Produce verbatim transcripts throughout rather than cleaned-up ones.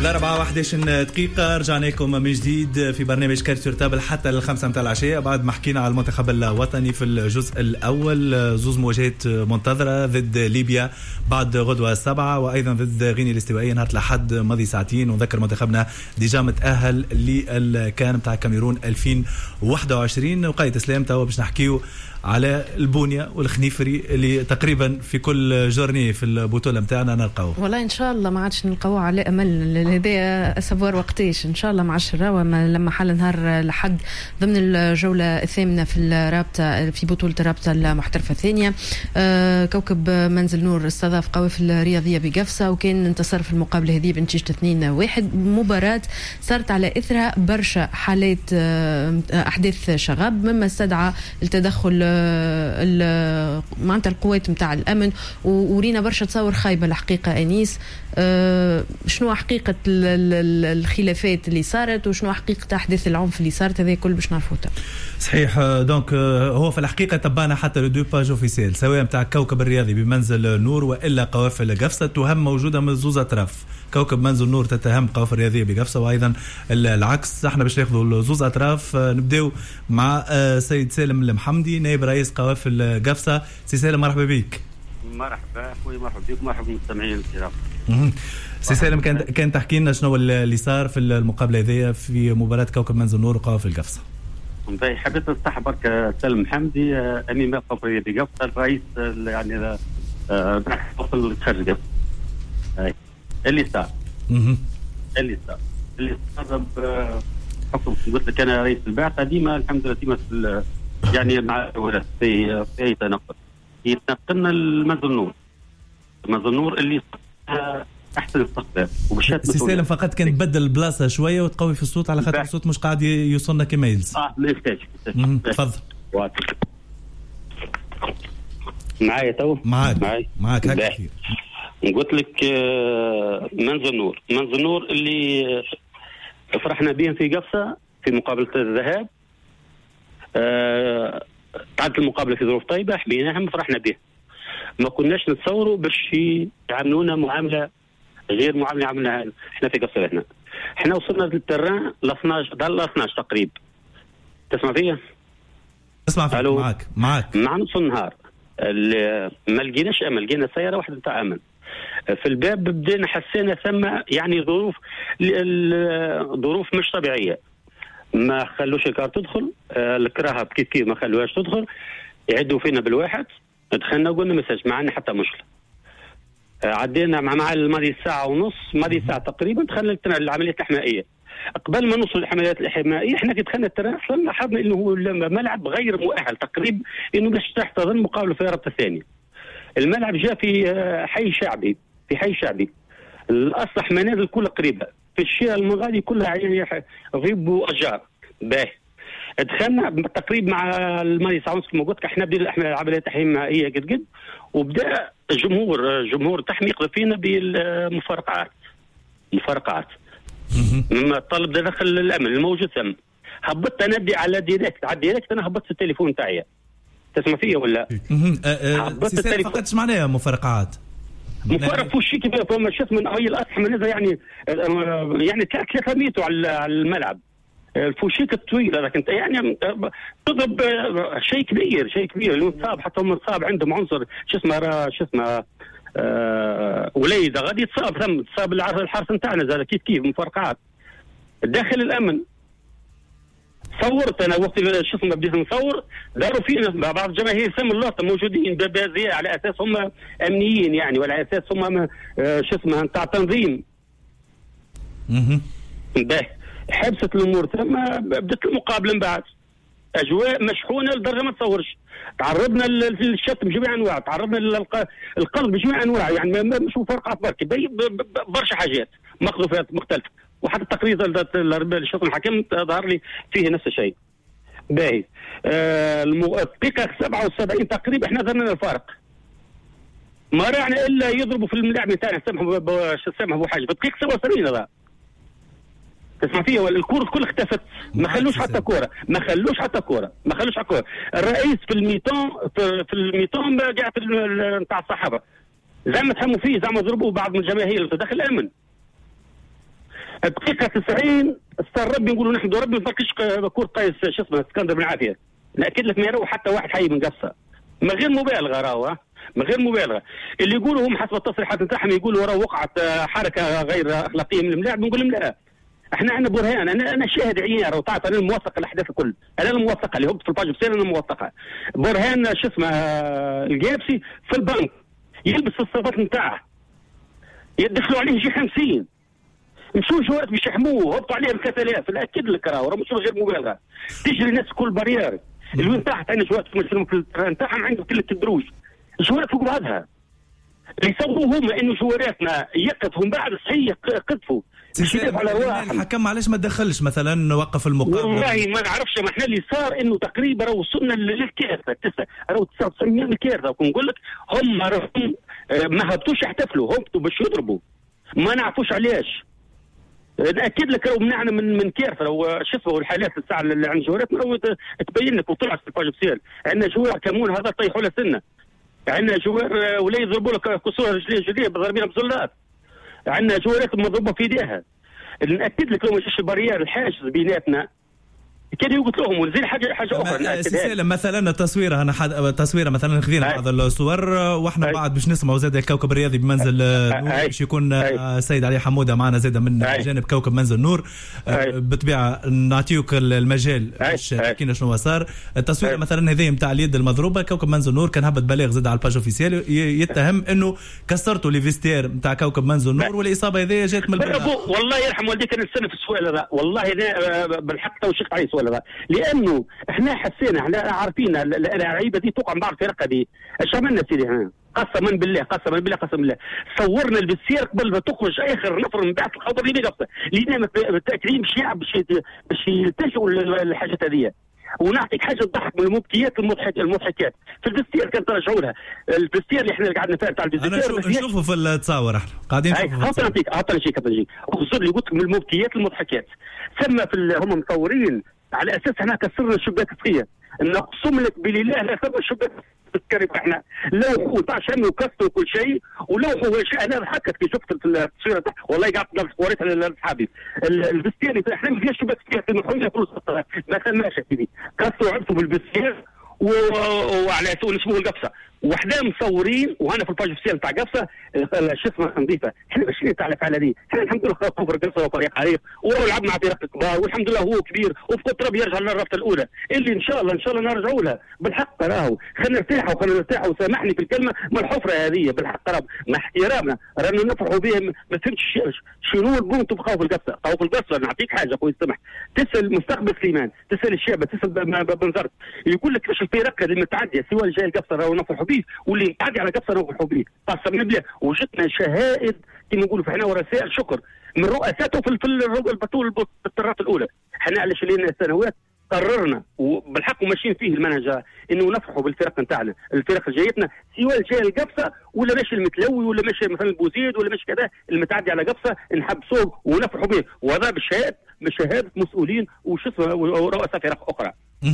الأربعة واحد عشر دقيقة رجعنا لكم من جديد في برنامج كارت يرتابل حتى الخمسة متاع العشية بعد ما حكينا على المنتخب الوطني في الجزء الأول. زوز مواجهات منتظرة ضد ليبيا بعد غدوة السبعة وأيضا ضد غينيا الاستوائية نهار الأحد ماضي ساعتين. ونذكر منتخبنا ديجا متأهل للكان متاع الكاميرون ألفين وواحد وعشرين. وقايد إسلام توا باش نحكيو على البونية والخنيفري اللي تقريبا في كل جورني في البطولة متاعنا نلقاوه. والله إن شاء الله ما عادش نلقاوه على أمل هذا أسبوار وقتيش إن شاء الله مع الشراوة لما حل نهار لحد ضمن الجولة الثامنة في الرابطة في بطولة الرابطة المحترفة الثانية. آه كوكب منزل نور استضاف قوافل رياضية بقفصة وكان انتصر في المقابلة هذه بنتيجة اثنين واحد. مباراة صارت على إثرها برشا حالات آه أحداث شغب مما استدعى التدخل معناتها القوات متاع الأمن ورينا برشا تصور خايبة الحقيقة أنيس. أه شنو حقيقة الخلافات اللي صارت وشنو حقيقة أحداث العنف اللي صارت هذا كل باش نعرفوه. صحيح. دونك هو في الحقيقة تبعنا حتى لو دو باج اوفيسيال سواء متاع كوكب الرياضي بمنزل نور وإلا قوافل قفصة تهم موجودة من زوز أطراف. كوكب منزل نور تتهم قوافل الرياضية بقفصة وأيضا العكس. احنا باش ناخذوا زوز أطراف. نبداو مع سيد سالم المحمدي نائب رئيس قوافل قفصة. سي سالم مرحبا بك. مرحبا اخوي مرحبا بك مرحبا بالمستمعين الكرام. سي سالم كان كان تحكي لنا شنو اللي صار في المقابله هذه في مباراه كوكب منزل نور وقوافل قفصه. باهي حبيت نصح برك سالم محمدي امين قوافل قفصه الرئيس يعني قوافل خارج قفصه. اللي صار اللي صار اللي صار بحكم قلت لك انا رئيس البعثه ديما الحمد لله ديما في يعني مع في في اي تنقل يتنقلنا المنزل نور منزل نور اللي احسن استقبال وبشات سي سالم فقط كان تبدل البلاصه شويه وتقوي في الصوت على خاطر الصوت مش قاعد يوصلنا كما يلزم. اه لا يحتاج تفضل معايا تو معاك معاي. معاك هكا كثير. قلت لك منزل نور منزل نور اللي فرحنا بهم في قفصه في مقابله الذهاب. آه تعدت المقابله في ظروف طيبه حبيناهم فرحنا به. ما كناش نتصوروا باش يعاملونا معامله غير معامله عملناها احنا في قصر هنا. احنا وصلنا للتران ل اثناش ضل اثناش تقريبا. تسمع فيا؟ اسمع فيك معاك معاك مع نص النهار ما لقيناش امل. لقينا سياره واحده نتاع امل في الباب. بدينا حسينا ثم يعني ظروف ظروف مش طبيعيه. ما خلوش الكار تدخل. آه الكراهه كيف كيف ما خلوهاش تدخل. يعدوا فينا بالواحد. دخلنا وقلنا مساج ما عندنا حتى مشكله. آه عدينا مع مع الماضي ساعه ونص ماضي ساعه تقريبا دخلنا العمليات الحمائيه. قبل ما نوصل للعمليات الحمائيه احنا كي دخلنا التران لاحظنا انه هو الملعب غير مؤهل تقريبا انه باش تحتضن مقابله في الرابطه الثانيه. الملعب جاء في آه حي شعبي في حي شعبي. الاصلح منازل كلها قريبه في الشارع المغادي كلها غيب واشجار. باهي دخلنا تقريبا مع الماضي ساعه ونص كما قلت لك احنا بدينا العمليات الحمائيه قد قد وبدا الجمهور جمهور تحمي يقذف فينا بالمفارقات مفارقات مما طلب دخل الامن الموجود ثم. هبطت اندي على ديريكت على ديريكت انا هبطت التليفون تاعي. تسمع فيا ولا؟ هبطت التليفون فقط معناها مفارقات مفرق فوشي كيف فما شت من اي الاصح من هذا يعني يعني ثلاثة متر على الملعب. الفوشيك الطويله لكن انت يعني تضرب شيء كبير شيء كبير. المصاب حتى هم مصاب عندهم عنصر شو اسمه شو اسمه آه وليده غادي يتصاب ثم تصاب الحارس نتاعنا زاد كيف كيف مفرقعات داخل الامن. صورت انا وقت شو اسمه بديت نصور داروا فينا بعض الجماهير ثم اللقطه موجودين ببازيه على اساس هم امنيين يعني وعلى اساس هم شو اسمه نتاع تنظيم. اها باهي حبست الامور ثم بدت المقابله من بعد اجواء مشحونه لدرجه ما تصورش. تعرضنا للشتم بجميع انواع. تعرضنا للقذف بجميع انواع يعني مش مفارقات برك برشا حاجات مخلوفات مختلفه. وحتى التقرير الشرطه الحكم ظهر لي فيه نفس الشيء. باهي آه الدقيقه سبعة وسبعين تقريبا احنا ظننا الفارق. ما رأينا الا يضربوا في الملاعب نتاعنا سامحوا سامحوا ابو حاج بالدقيقه سبعة وسبعين هذا. تسمع فيه ولا الكره كل اختفت ما خلوش حتى كوره ما خلوش حتى كوره ما خلوش حتى كوره. الرئيس في الميتون في الميتون قاعد نتاع الصحافه زعما تهموا فيه زعما ضربوا بعض من الجماهير اللي داخل الامن. الدقيقه تسعين استر ربي نقولوا نحمدوا ربي ما فرقش كره قيس شو اسمه اسكندر بن عافيه. ناكد لك ما يروح حتى واحد حي من قصه من غير مبالغه راهو من غير مبالغه. اللي يقولوا هم حسب التصريحات نتاعهم يقولوا راه وقعت حركه غير اخلاقيه من الملاعب، نقول لهم لا، احنا عندنا برهان. انا انا شاهد عيان راه تعرف انا موثق الاحداث الكل، انا الموثقه اللي هبط في الباج بسير انا موثقه. برهان شو اسمه الجابسي في البنك يلبس الصفات نتاعه يدخلوا عليه جي خمسين مشوا جوات باش يحموه هبطوا عليه ثلاثة آلاف. ناكد لك راه راه مش غير مبالغه. تجري الناس كل بريار اللي وين تحت عندنا جوات في نتاعهم عنده كل الدروج جوات فوق بعضها. اللي يصوروا هما انه جواراتنا يقفوا من بعد صحيح قذفوا. الحكم علاش ما تدخلش مثلا وقف المقابله؟ والله ما نعرفش. ما احنا اللي صار انه تقريبا وصلنا للكارثه راهو تسعة وتسعين يوم الكارثه. ونقول لك هم راهم ما هبطوش يحتفلوا هبطوا باش يضربوا ما نعرفوش علاش. ناكد لك راهو منعنا من من كارثه. راهو شو اسمه الحالات الساعه اللي عند جواراتنا راهو تبين لك وطلعت في الباج بسيل. عندنا جوار كمون هذا طيحوا له سنه. عندنا جوار ولا يضربوا لك كسور رجليه جديه ضاربين بزلات. عندنا جوارات مضروبه في ايديها. ناكد لك لو ما جاش البريار الحاجز بيناتنا كان يقول لهم ونزيد حاجه حاجه اخرى. سالم مثلا التصويره انا حد... تصويره مثلا خذينا بعض الصور واحنا بعد باش نسمعوا زاد الكوكب الرياضي بمنزل نور باش يكون السيد علي حموده معنا زاد من جانب كوكب منزل نور. بالطبيعه نعطيوك المجال باش تحكينا شنو صار. التصويره مثلا هذه نتاع اليد المضروبه كوكب منزل نور كان هبط بلاغ زاد على الباج اوفيسيال يتهم انه كسرتوا لي فيستير نتاع كوكب منزل نور والاصابه هذه جات من البلد. والله يرحم والديك انا نستنى في السؤال هذا والله انا بالحق توشكت عليه السؤال هذا لانه احنا حسينا احنا عارفين اللعيبه دي توقع بعض الفرق دي. ايش عملنا سيدي ها قسما بالله قسما بالله قسما بالله صورنا البسير قبل ما تخرج اخر نفر من بعد الخبر اللي بيقص لينا بالتاكيد باش يلعب باش يلتجئوا للحاجات هذه. ونعطيك حاجه تضحك من المبكيات المضحك المضحكات في البستير كانت ترجعوا لها البستير اللي احنا قعدنا فيها تاع البستير انا نشوفه في التصاور احنا قاعدين نشوفه. حط نعطيك حط لي شيء كذا وصل لي قلت من المبكيات المضحكات ثم في هم مصورين على اساس احنا كسرنا الشباك فيها نقسم لك بالله لا ثم الشباك تذكري احنا لوحوا تاع شمي وكسروا كل شيء ولوحوا شيء. انا ضحكت في شفت التصويره والله قعدت وريتها لاصحابي البستير احنا ما فيهاش شباك فيها في محميه كل سطح ما سماش فيه كسروا عرفوا بالبستير وعلى اساس اسمه القفصه وحده مصورين وهنا في الباج اوفيسيال تاع قفصه شو اسمه نظيفه. احنا ماشي تاع الافعال هذه احنا الحمد لله كفر قفصه وفريق عريق ولعبنا مع فرق كبار والحمد لله هو كبير وفي قطره يرجع للرابطه الاولى اللي ان شاء الله ان شاء الله نرجعوا لها بالحق. راهو خلينا نرتاحوا خلينا نرتاحوا وسامحني في الكلمه من الحفره هذه بالحق راه مع احترامنا رانا نفرحوا بها. ما فهمتش شنو البونت بخوف القفصه. خوف القفصه نعطيك حاجه خويا سمح تسال مستقبل سليمان تسال الشابه تسال بنزرت يقول لك ايش الفرق اللي متعديه سواء جاي القفصه راهو نفرحوا به واللي يتعدي على قفصه نفرحوا به. قسما بالله وجدنا شهائد كما نقولوا احنا ورسائل شكر من رؤساته في البطوله بالطرات الاولى. احنا على شلينا سنوات قررنا وبالحق وماشيين فيه المنهج انه نفرحوا بالفرق نتاعنا الفرق جايتنا سواء جاي القفصه ولا ماشي المتلوي ولا ماشي مثلا البوزيد ولا ماشي كذا المتعدي على قفصه نحبسوه ونفرحوا به وهذا بشهاده بشهاده مسؤولين وش اسمه ورؤساء فرق اخرى.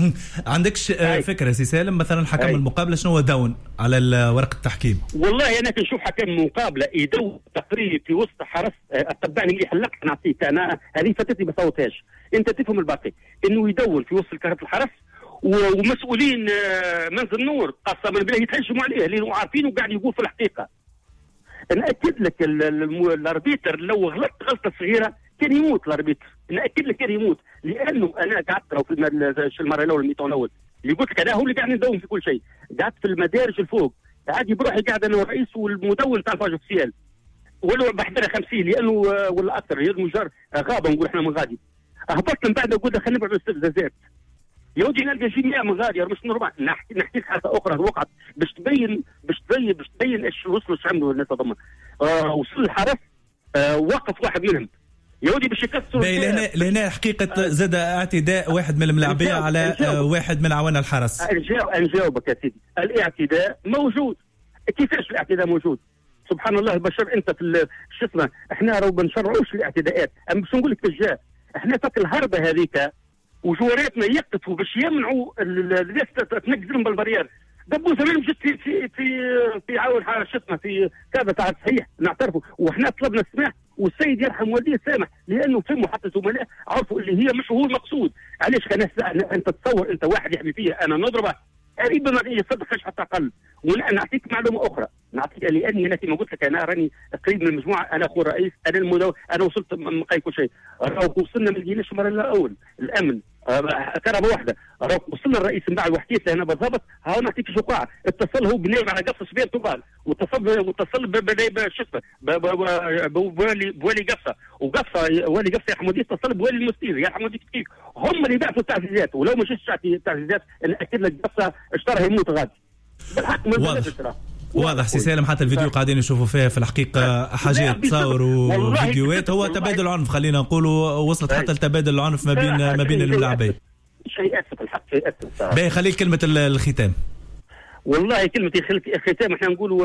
عندكش فكره سي سالم مثلا حكم أي. المقابله شنو هو دون على ورقه التحكيم؟ والله انا كنشوف حكم مقابله يدور تقريب في وسط حرس اتبعني مليح اللقطه نعطيك انا هذه فاتتني ما صوتهاش انت تفهم الباقي انه يدور في وسط كره الحرس ومسؤولين منزل نور قسما بالله يتهجموا عليه لانه عارفين وقاعد يقول في الحقيقه. ناكد لك الاربيتر لو غلط غلطه صغيره كان يموت الاربيتر. ناكد لك كان يموت لانه انا قعدت في المره الاولى الميتون الاول اللي قلت لك انا هو اللي قاعد نداوم في كل شيء. قعدت في المدارج الفوق عادي بروحي قاعد انا والرئيس والمدون تاع الباج اوفيسيال ولو بحضرها خمسين لانه ولا اكثر هي المجر غابه نقول احنا من غادي هبطت من بعد قلت خلينا نبعد الاستفزازات يا ودي نلقى جميع من غادي مش نورمال. نحكي نحكي لك حاجه اخرى وقعت باش تبين باش تبين باش تبين ايش وصلوا ايش عملوا الناس هذوما. آه وصل الحرس آه وقف واحد منهم يهودي باش يكسروا لهنا لهنا حقيقه زاد اعتداء واحد من الملاعبيه على واحد من عوان الحرس. نجاوبك يا سيدي الاعتداء موجود. كيفاش الاعتداء موجود؟ سبحان الله البشر انت في شو اسمه احنا راهو ما نشرعوش الاعتداءات اما باش نقول لك تجاه احنا فك الهربه هذيك وجواراتنا يقفوا باش يمنعوا الناس تنقزلهم بالبريار. دبوا زمان مشيت في في في في عاون شو اسمه في كذا تاع صحيح نعترفوا وحنا طلبنا السماح والسيد يرحم والديه سامح، لانه فهموا حتى زملاء عرفوا اللي هي مش هو المقصود. علاش كان انت تصور انت واحد يحمي فيها انا نضربه قريبا ما يصدقش حتى اقل. ونعطيك معلومه اخرى، نعطيك لاني انا كما قلت لك انا راني قريب من المجموعه، انا اخو الرئيس، انا المدو... انا وصلت مقاي كل شيء، راهو وصلنا ما لقيناش المره الاول الامن كرهبه واحده، راهو وصلنا الرئيس من بعد وحكيت له انا بالضبط. ها نعطيك شو وقع، اتصل هو بنايم على قصه سبيل طوبال، واتصل واتصل شو اسمه بوالي بوالي قصه، وقصه والي قصه يا حمودي اتصل بوالي المستير يا حمودي كيف هم اللي بعثوا التعزيزات، ولو ما جاتش التعزيزات ناكد لك قصه اشترى يموت غادي بالحق. ما واضح سي سالم، حتى الفيديو قاعدين نشوفوا فيها في الحقيقه حاجات تصور وفيديوهات، هو تبادل عنف خلينا نقولوا، وصلت حتى لتبادل العنف ما بين ما بين اللاعبين. شيء اسف الحق، شيء اسف. باهي خليك كلمه الختام. والله كلمه الختام احنا نقولوا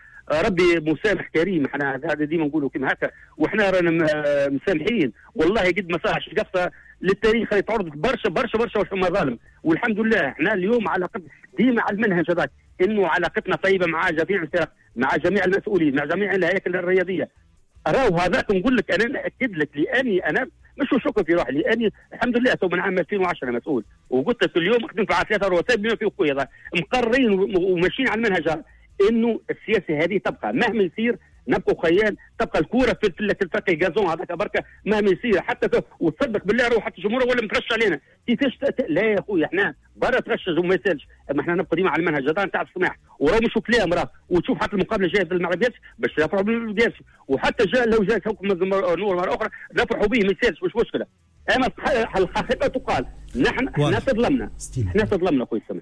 ربي مسامح كريم، احنا هذا ديما نقولوا كما هكا، واحنا رانا مسامحين والله قد ما صاحش قصه للتاريخ يتعرض برشا برشا برشا برشا ظالم، والحمد لله احنا اليوم على قد ديما على المنهج هذاك انه علاقتنا طيبه مع جميع الفرق، مع جميع المسؤولين، مع جميع الهياكل الرياضيه. راهو هذاك نقول لك انا ناكد لك لاني انا مش شكر في روحي، لاني الحمد لله تو من عام ألفين وعشرة مسؤول، وقلت لك اليوم خدمت على ثلاثه رواتب بما في خويا مقررين وماشيين على المنهج انه السياسه هذه تبقى مهما يصير، نبقوا خيال، تبقى الكوره في الفك الجازون هذاك بركه مهما يصير، حتى وتصدق بالله روح حتى الجمهور ولا مترشح علينا كيفاش لا يا خويا احنا برا ترشج وما يسالش، اما احنا نبقى ديما على المنهج هذا نتاع السماح، وراه مش كلام راه، وتشوف حتى المقابله جايه في المغربيات باش يفرحوا بالبلديات، وحتى جاء لو جاء حكم نور مره اخرى نفرحوا به ما يسالش مش مشكله. اما الحقيقه تقال نحن احنا تظلمنا احنا تظلمنا خويا سامح.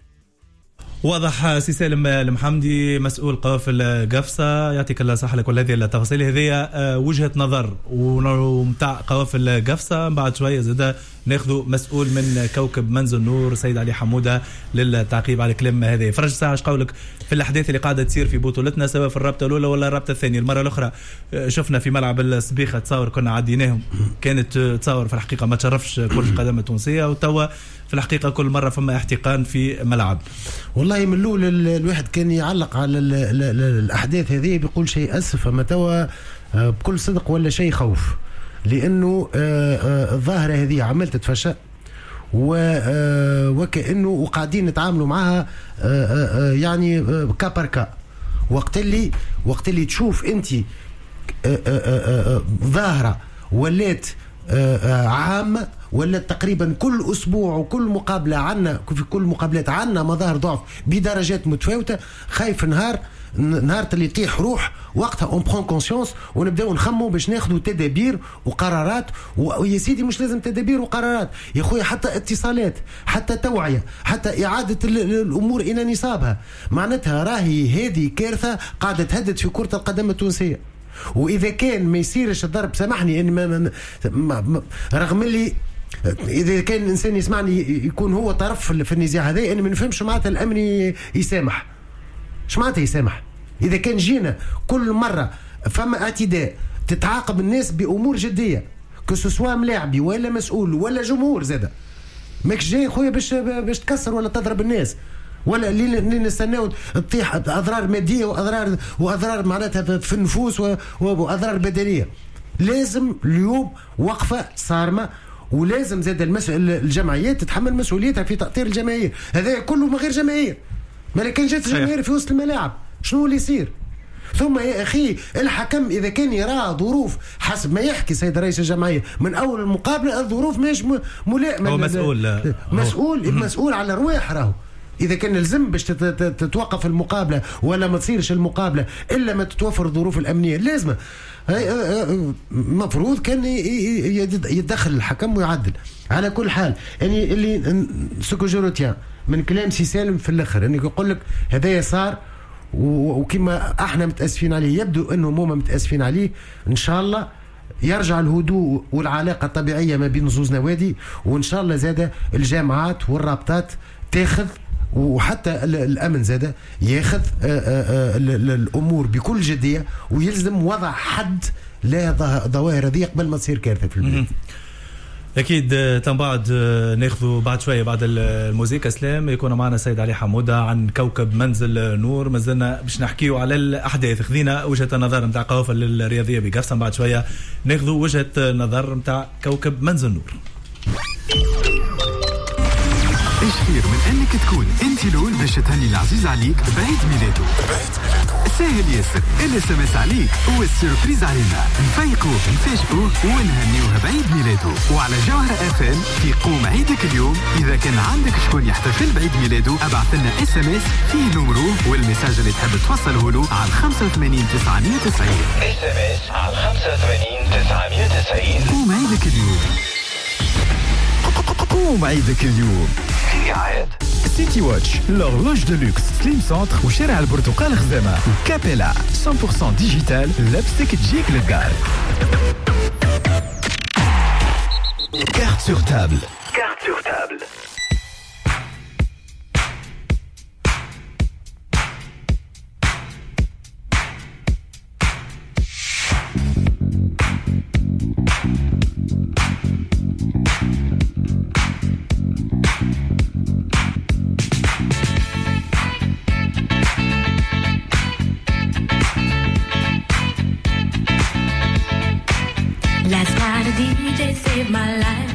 واضح سي سالم المحمدي مسؤول قوافل قفصة، يعطيك الله صحة لك. والهذه التفاصيل هذه وجهة نظر ومتاع قوافل قفصة. بعد شوية زاد ناخذوا مسؤول من كوكب منزل نور سيد علي حمودة للتعقيب على الكلام هذا. فرج ساعة ايش قولك في الأحداث اللي قاعدة تصير في بطولتنا سواء في الرابطة الأولى ولا الرابطة الثانية؟ المرة الأخرى شفنا في ملعب السبيخة تصور كنا عديناهم، كانت تصور في الحقيقة ما تشرفش كرة القدم التونسية، وتوا في الحقيقة كل مرة فما احتقان في ملعب. والله من الأول الواحد كان يعلق على ال ال ال الأحداث هذه بيقول شيء أسف، أما توا بكل صدق ولا شيء خوف، لأنه الظاهرة هذه عملت تتفشى وكأنه وقاعدين نتعاملوا معها يعني كابركا. وقت اللي وقت اللي تشوف أنت ظاهرة ولات عامة، ولا تقريبا كل اسبوع وكل مقابله عنا في كل مقابلات عنا مظاهر ضعف بدرجات متفاوته، خايف نهار نهار اللي يطيح روح وقتها اون برون كونسيونس ونبداو نخمو باش ناخذوا تدابير وقرارات. ويا سيدي مش لازم تدابير وقرارات يا خويا، حتى اتصالات، حتى توعيه، حتى اعاده الامور الى نصابها. معناتها راهي هذه كارثه قاعده تهدد في كره القدم التونسيه. واذا كان ما يصيرش الضرب، سامحني ان ما, ما, ما رغم اللي اذا كان الانسان يسمعني يكون هو طرف في النزاع هذا، انا ما نفهمش معناتها الامن يسامح. اش معناتها يسامح؟ اذا كان جينا كل مره فما اعتداء تتعاقب الناس بامور جديه، كسوسوا ملاعبي ولا مسؤول ولا جمهور زاده، ماكش جاي خويا باش باش تكسر ولا تضرب الناس، ولا اللي نستناو تطيح اضرار ماديه واضرار واضرار معناتها في النفوس واضرار بدنيه. لازم اليوم وقفه صارمه، ولازم زاد المسؤول الجمعيات تتحمل مسؤوليتها في تأطير الجماهير. هذا كله من غير جماهير، ما كان جات الجماهير في وسط الملاعب شنو اللي يصير؟ ثم يا اخي الحكم اذا كان يرى ظروف حسب ما يحكي سيد رئيس الجمعيه من اول المقابله، الظروف ماهيش ملائمه، هو مسؤول مسؤول مسؤول على الرواح. راهو إذا كان لازم باش تتوقف المقابلة ولا ما تصيرش المقابلة إلا ما تتوفر الظروف الأمنية لازمة، مفروض كان يتدخل الحكم ويعدل. على كل حال يعني اللي سكوجوروتيان من كلام سي سالم في الآخر أني يقول لك هذا صار وكما احنا متأسفين عليه، يبدو أنهم هم متأسفين عليه. إن شاء الله يرجع الهدوء والعلاقة الطبيعية ما بين زوز نوادي، وإن شاء الله زاد الجامعات والرابطات تاخذ، وحتى الأمن زاد ياخذ الأمور بكل جدية، ويلزم وضع حد لا ظواهر هذه قبل ما تصير كارثة في البلاد. اكيد تم بعد ناخذوا بعد شويه بعد الموسيقى اسلام يكون معنا سيد علي حموده عن كوكب منزل نور. ما زلنا باش نحكيو على الاحداث. خذينا وجهه النظر نتاع قوافل الرياضيه بقفصه. بعد شويه ناخذوا وجهه النظر نتاع كوكب منزل نور. ايش خير من انك تكون انت الاول باش تهني العزيز عليك بعيد ميلاده. سهل ياسر، الاس ام اس عليك هو السيربريز علينا. نفيقوه نفاجئوه ونهنيوه بعيد ميلاده. وعلى جوهر اف ام في قوم عيدك اليوم اذا كان عندك شكون يحتفل بعيد ميلاده ابعث لنا اس ام اس فيه نمره والمساج اللي تحب توصله له على خمسة وثمانين تسعمية وتسعين. اس ام اس على خمسة وثمانين تسعمية وتسعين. قوم عيدك اليوم. قوم عيدك اليوم. قاعد سيتي واتش، l'horloge de luxe, سليم سنتر وشارع البرتقال خزامة وكابيلا مية بالمية ديجيتال لبسك تجيك للدار. Carte sur table. Carte sur table. Last night a D J saved my life.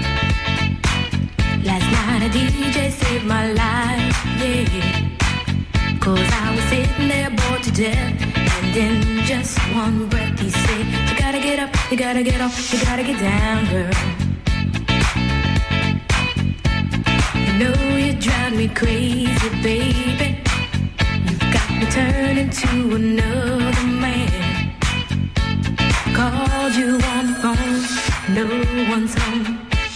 Last night a D J saved my life, yeah. Cause I was sitting there bored to death, and in just one breath he said, you gotta get up, you gotta get off, you gotta get down, girl. You know you drive me crazy, baby. You've got me turning to another man. Called you on the phone, no one's home.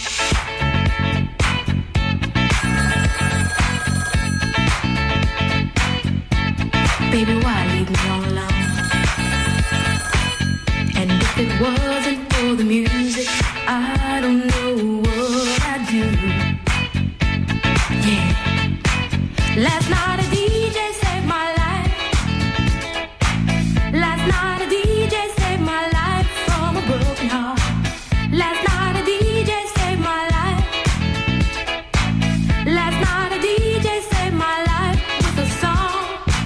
Baby, why leave me all alone? And if it wasn't for the music, I don't know what I'd do. Yeah. Last night a D J saved my life. Last night a D J saved my life from a broken heart. Last night a D J saved my life. Last night a D J saved my life with a song.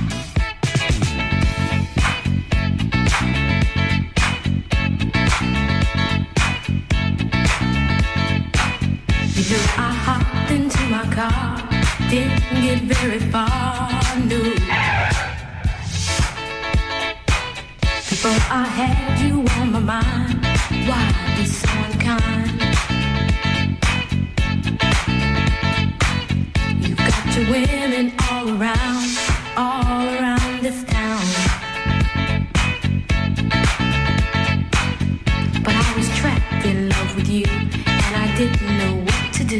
You know I hopped into my car, didn't get very far, no. Before I had you on my mind, why be so unkind? You've got your women all around, all around this town. But I was trapped in love with you, and I didn't know what to do.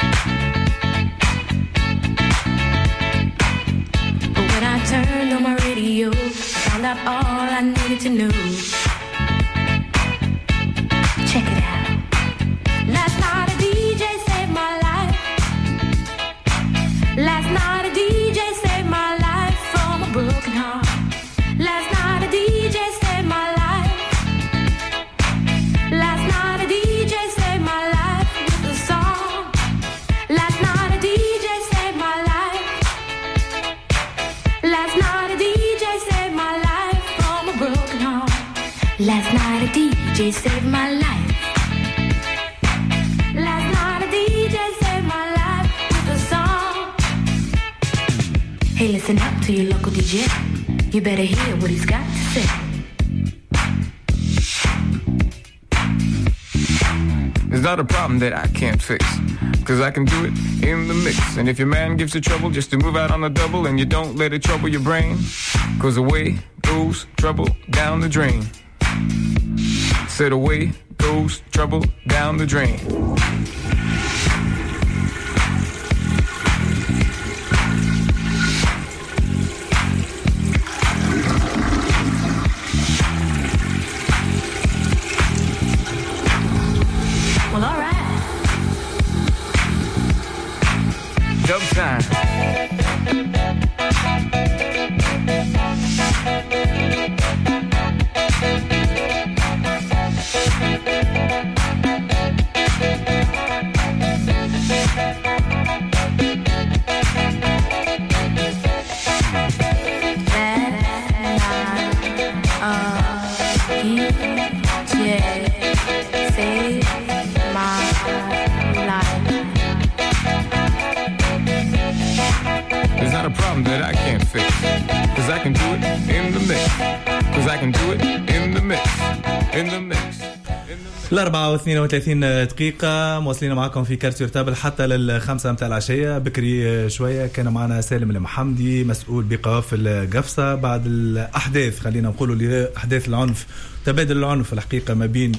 But when I turned on my radio, found out all I needed to know. Check it out. Last night a D J saved my life. Last night a D J saved my life from a broken heart. Last night a D J saved my life. Last night a D J saved my life with a song. Last night a D J saved my life. Last night a D J saved my life from a broken heart. Last night a D J saved my life. Last night a D J saved my life with a song. Hey, listen up to your local D J. You better hear what he's got to say. It's not a problem that I can't fix, cause I can do it in the mix. And if your man gives you trouble just to move out on the double, and you don't let it trouble your brain, cause away goes trouble down the drain. Said away goes trouble down the drain. Well, all right. Dub time. a problem that I can't fix. Cause I can do it in the mix. Cause I can do it in the mix. In the mix. الأربعة واثنين وثلاثين دقيقة مواصلين معكم في كارت يرتابل حتى للخمسة متاع العشية. بكري شوية كان معنا سالم المحمدي مسؤول بقوافل قفصة بعد الأحداث، خلينا نقولوا لأحداث العنف، تبادل العنف الحقيقة ما بين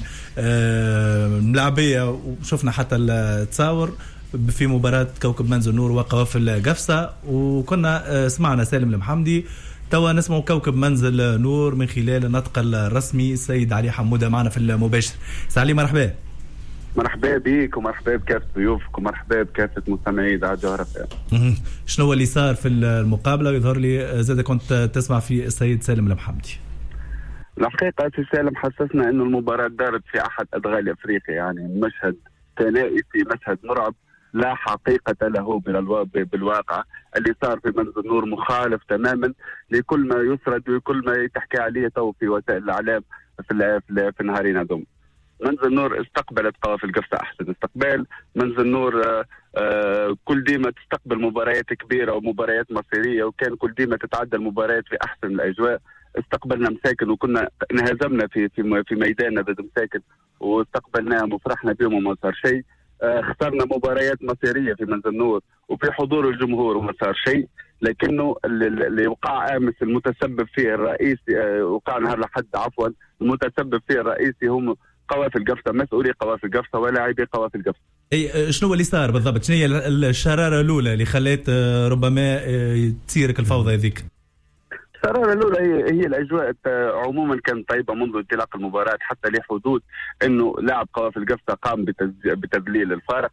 ملاعبية، وشفنا حتى التصاور في مباراة كوكب منزل نور وقوافل قفصة، وكنا سمعنا سالم المحمدي. توا نسمع كوكب منزل نور من خلال النطق الرسمي السيد علي حمودة معنا في المباشر. سعلي مرحبا. مرحبا بك ومرحبا بكافة ضيوفك ومرحبا بكافة مستمعي إذاعة جوهرة. شنو هو اللي صار في المقابلة؟ ويظهر لي زاد كنت تسمع في السيد سالم المحمدي. الحقيقة في سالم حسسنا إنه المباراة دارت في أحد أدغال أفريقيا، يعني مشهد ثنائي في مشهد مرعب لا حقيقة له بالواقع. اللي صار في منزل نور مخالف تماما لكل ما يسرد وكل ما تحكي عليه تو في وسائل الإعلام في في النهارين هذوم. منزل نور استقبلت قوافل قفصة أحسن استقبال. منزل نور آآ آآ كل ديما تستقبل مباريات كبيرة ومباريات مصيرية، وكان كل ديما تتعدى المباريات في أحسن الأجواء. استقبلنا مساكن وكنا انهزمنا في في في ميداننا ضد مساكن واستقبلناهم وفرحنا بهم وما صار شيء. خسرنا مباريات مصيرية في منزل نور وفي حضور الجمهور وما صار شيء، لكنه اللي وقع امس المتسبب فيه الرئيسي، وقع نهار الأحد عفوا، المتسبب فيه الرئيسي هم قوافل قفصة، مسؤولي قوافل قفصة ولاعبي قوافل قفصة. اي شنو اللي صار بالضبط؟ شنو هي الشرارة الأولى اللي خلت ربما تصيرك الفوضى هذيك؟ الشرارة الأولى هي, هي الأجواء عموما كانت طيبة منذ انطلاق المباراة، حتى لحدود أنه لاعب قوافل قفصة قام بتذليل الفارق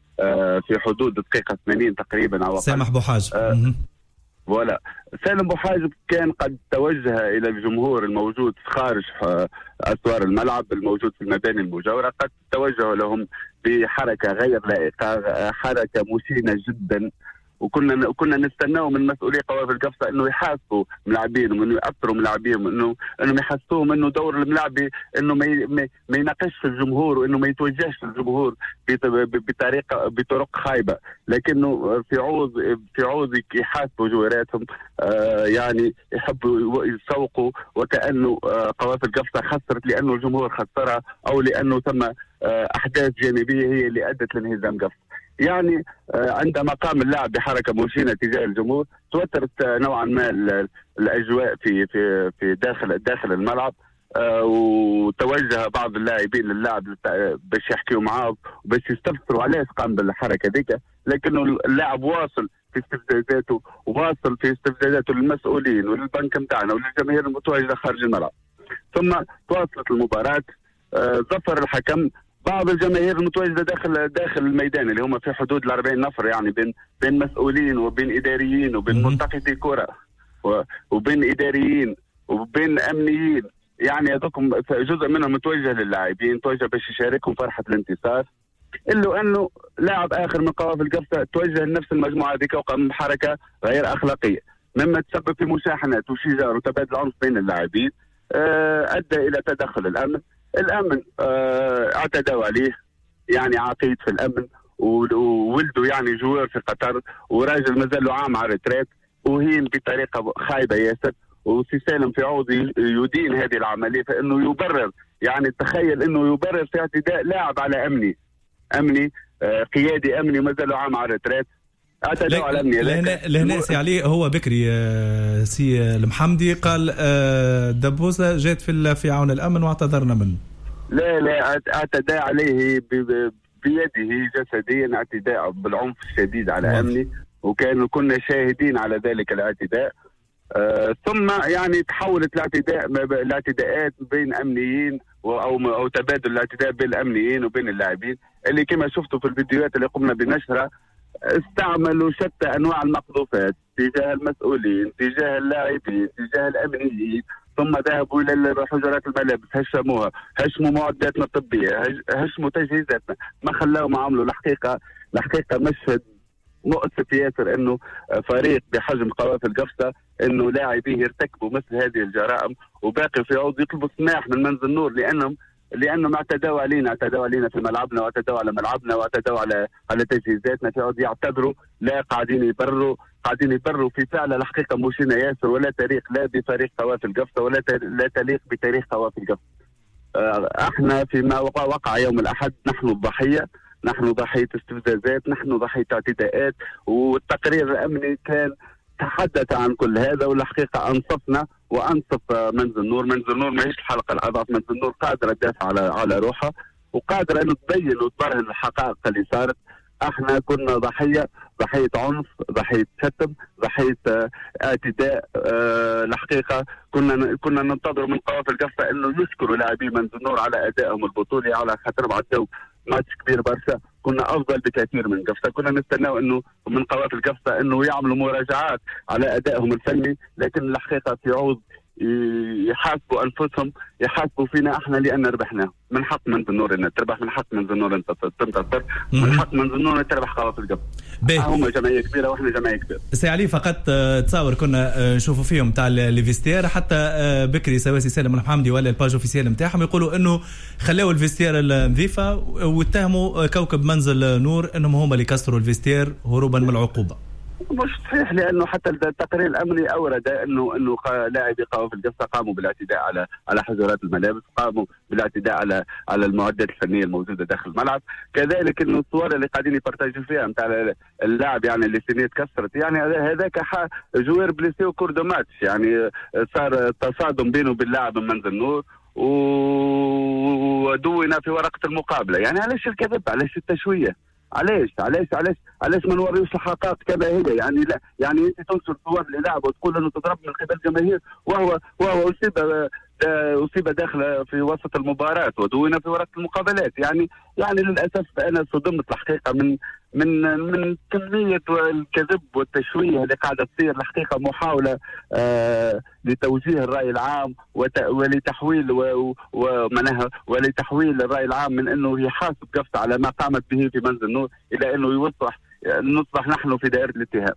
في حدود دقيقة ثمانين تقريبا أو سامح بوحاج. أه ولا سالم بوحاج كان قد توجه إلى الجمهور الموجود خارج أسوار الملعب الموجود في المباني المجاورة، قد توجه لهم بحركة غير لائقة، حركة مشينة جدا، وكنا كنا نستناه من مسؤولي قوافل قفصة انه يحاسبوا ملاعبين وانه ياثروا ملاعبين، انه انه يحسوهم انه دور الملاعبي انه ما ما يناقش في الجمهور وانه ما يتوجهش في الجمهور بطريقه بطرق خايبه، لكنه في عوض في عوض يحاسبوا جواراتهم آه يعني يحبوا يسوقوا وكانه آه قوافل قفصة خسرت لانه الجمهور خسرها او لانه ثم آه احداث جانبيه هي اللي ادت لانهزام قفصة. يعني عندما قام اللاعب بحركه مشينه تجاه الجمهور توترت نوعا ما الاجواء في في في داخل داخل الملعب، وتوجه بعض اللاعبين للاعب باش يحكيوا معاه وباش يستفسروا علاش قام بالحركه ذيك، لكنه اللاعب واصل في استفزازاته واصل في استفزازاته للمسؤولين وللبنك نتاعنا وللجماهير المتواجده خارج الملعب. ثم تواصلت المباراه، ظفر الحكم بعض الجماهير المتواجده داخل داخل الميدان اللي هم في حدود الأربعين نفر، يعني بين بين مسؤولين وبين اداريين وبين ملتقطي كره وبين اداريين وبين امنيين، يعني هذوكم جزء منهم متوجه للاعبين، توجه باش يشاركهم فرحه الانتصار، الا انه لاعب اخر من قوافل قفصة توجه لنفس المجموعه هذيك وقام بحركه غير اخلاقيه مما تسبب في مشاحنات وشجار وتبادل عنف بين اللاعبين، ادى الى تدخل الامن. الامن اعتدوا عليه، يعني عقيد في الامن وولده يعني جوار في قطر وراجل مازال له عام على الريتريت وهين بطريقه خايبه ياسر، وسي سالم في عوض يدين هذه العمليه فانه يبرر، يعني تخيل انه يبرر في اعتداء لاعب على امني امني قيادي امني مازال له عام على الريتريت. اعتدوا على امني لهنا سي علي. هو بكري سي المحمدي قال دبوسه جات في في عون الامن واعتذرنا منه. لا لا اعتدى عليه بيده جسديا، اعتداء بالعنف الشديد على واضح. امني، وكانوا كنا شاهدين على ذلك الاعتداء. آه ثم يعني تحولت الاعتداء الاعتداءات بين امنيين او او تبادل الاعتداء بين الامنيين وبين اللاعبين اللي كما شفتوا في الفيديوهات اللي قمنا بنشرها استعملوا شتى انواع المقذوفات تجاه المسؤولين تجاه اللاعبين تجاه الامنيين، ثم ذهبوا الى حجرات الملابس هشموها، هشموا معداتنا الطبيه، هشموا تجهيزاتنا، ما خلاهم عملوا. الحقيقه الحقيقه مشهد مؤسف ياسر انه فريق بحجم قوافل قفصة انه لاعبيه يرتكبوا مثل هذه الجرائم وباقي في عوض يطلبوا سماح من منزل نور لانهم لانه ما اعتدوا علينا اعتدوا علينا في ملعبنا واعتدوا على ملعبنا واعتدوا على على تجهيزاتنا، في عود يعتذروا لا قاعدين يبرروا قاعدين يبرروا في فعل الحقيقه موشينا ياسر ولا تاريخ لا بفريق قوافل قفصه ولا لا تليق بتاريخ قوافل قفصه. احنا فيما وقع, وقع يوم الاحد نحن الضحيه، نحن ضحيه استفزازات، نحن ضحيه اعتداءات، والتقرير الامني كان تحدث عن كل هذا، والحقيقه انصفنا وانصف منزل نور. منزل نور ماهيش الحلقه الاضعف، منزل نور قادره تدافع على على روحها وقادره انه تبين وتبرهن الحقائق اللي صارت. احنا كنا ضحيه ضحيه عنف، ضحيه شتم، ضحيه اه اعتداء. اه الحقيقه كنا كنا ننتظر من قوافل قفصه انه يشكروا لاعبي منزل نور على ادائهم البطولي، على خاطر عدوا ماتش كبير برشا، كنا افضل بكثير من قفصه. كنا نستناو انه من قوافل قفصه انه يعملوا مراجعات على ادائهم الفني، لكن الحقيقه في عوض يحاسبوا انفسهم يحاسبوا فينا احنا لان ربحنا. من حق منزل نور ان تربح، من حق منزل نور ان تنتصر، من حق منزل نور ان تربح قوافل قفصه. هما جمعيه كبيره واحنا جمعيه كبيره. سي علي فقط تصور كنا نشوفوا فيهم تاع الفيستير، حتى بكري سواسي سالم الحمدي ولا الباج اوفيسيال نتاعهم يقولوا انه خلاوا الفيستير النظيفه واتهموا كوكب منزل نور انهم هما اللي كسروا الفيستير هروبا من العقوبه. مش صحيح، لانه حتى التقرير الامني اورد انه انه لاعبي قوافل قفصه قاموا بالاعتداء على على حجرات الملابس، قاموا بالاعتداء على على المعدات الفنيه الموجوده داخل الملعب، كذلك انه الصور اللي قاعدين يبارتاجوا فيها نتاع اللاعب يعني اللي سنيه تكسرت، يعني هذاك جوير بليسي وكور دو ماتش، يعني صار تصادم بينه وبين لاعب من منزل نور ودونا في ورقه المقابله. يعني علاش الكذب؟ علاش التشويه؟ علاش علاش علاش علاش ما نوريوش الحقائق كما هي؟ يعني لا يعني انت تنشر صور للاعب وتقول انه تضرب من قبل جماهير وهو وهو اصيب اصيب داخل في وسط المباراه ودونا في ورقه المقابلات. يعني يعني للاسف انا صدمت الحقيقه من من من كميه الكذب والتشويه اللي قاعده تصير. الحقيقه محاوله آه لتوجيه الراي العام ولتحويل ومنها ولتحويل الراي العام من انه يحاسب قفصه على ما قامت به في منزل نور الى انه يوضح نصبح نحن في دائره الاتهام.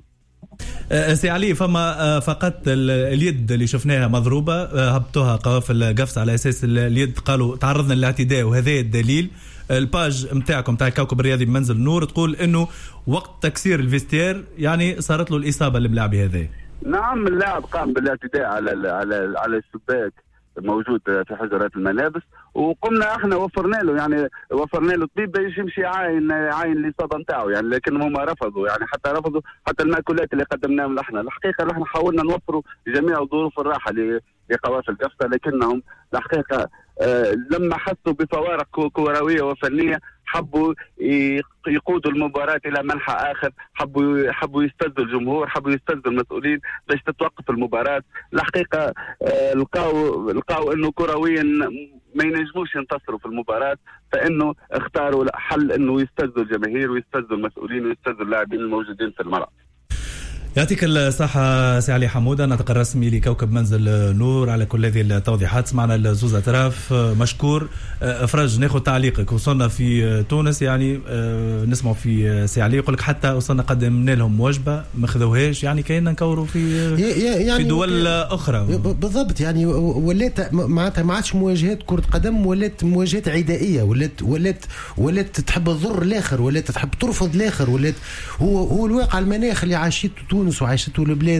سي علي فما فقط اليد اللي شفناها مضروبه هبطوها قوافل قفص على اساس اليد قالوا تعرضنا للاعتداء وهذا الدليل. الباج نتاعكم تاع الكوكب الرياضي بمنزل نور تقول انه وقت تكسير الفيستير يعني صارت له الاصابه الملاعبي هذا. نعم اللاعب قام بالاعتداء على على على الشباك موجود في حجرات الملابس، وقمنا احنا وفرنا له يعني وفرنا له طبيب باش يمشي عاين عاين الاصابه نتاعو يعني، لكن هم رفضوا يعني حتى رفضوا حتى المأكولات اللي قدمناهم احنا. الحقيقه احنا حاولنا نوفروا جميع ظروف الراحه لقوافل قفصه، لكنهم الحقيقه آه لما حسوا بفوارق كرويه وفنيه حبوا يقودوا المباراة إلى منحى آخر، حبوا حبوا يستفزوا الجمهور، حبوا يستفزوا المسؤولين باش تتوقف المباراة. الحقيقة لقاو لقاو إنه كرويا ما ينجموش ينتصروا في المباراة، فإنه اختاروا حل إنه يستفزوا الجماهير ويستفزوا المسؤولين ويستفزوا اللاعبين الموجودين في الملعب. يعطيك الصحة سي علي حمودة، ناطق الرسمي لكوكب منزل نور، على كل هذه التوضيحات. سمعنا الزوز أطراف، مشكور. افرج ناخذ تعليقك. وصلنا في تونس يعني نسمع في سي علي يقول لك حتى وصلنا قدمنا لهم وجبة ما خذوهاش، يعني كأننا نكوروا في يعني في دول أخرى. بالضبط، يعني ولات معناتها ما عادش مواجهات كرة قدم، ولات مواجهات عدائية، ولات ولات ولات تحب تضر الآخر، ولات تحب ترفض الآخر، ولات هو هو الواقع المناخ اللي عاشته تونس وعاشته البلاد،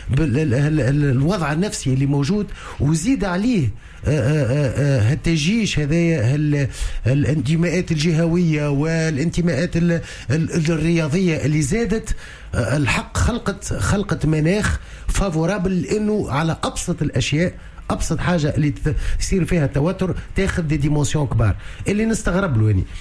الوضع النفسي اللي موجود، وزيد عليه هالتجيش هذايا، الانتماءات الجهوية والانتماءات الرياضية اللي زادت. الحق خلقت خلقت مناخ فافورابل انه على ابسط الاشياء، ابسط حاجه اللي تصير فيها التوتر تاخذ دي ديمونسيون كبار اللي نستغرب له. يعني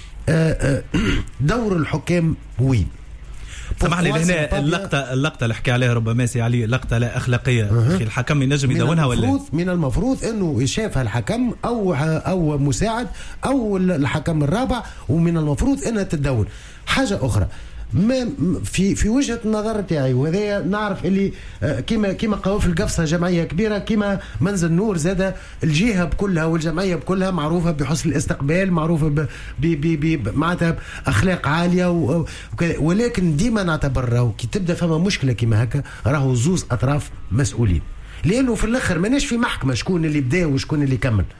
دور الحكام وين؟ سمح لي هنا اللقطه اللقطه اللي حكي عليها ربما سي علي لقطه لا اخلاقيه. أه. اخي الحكم ينجم يدونها ولا من المفروض انه يشافها الحكم او او مساعد او الحكم الرابع، ومن المفروض انها تدون. حاجه اخرى ما في في وجهه النظر تاعي، وهذا نعرف اللي كيما كيما قوافل قفصه جمعيه كبيره، كيما منزل نور زاد الجهه بكلها والجمعيه بكلها معروفه بحسن الاستقبال، معروفه ب ب معناتها اخلاق عاليه، ولكن ديما نعتبر راهو كي تبدا فما مشكله كيما هكا راهو زوز اطراف مسؤولين، لانه في الاخر ماناش في محكمه شكون اللي بدا وشكون اللي كمل.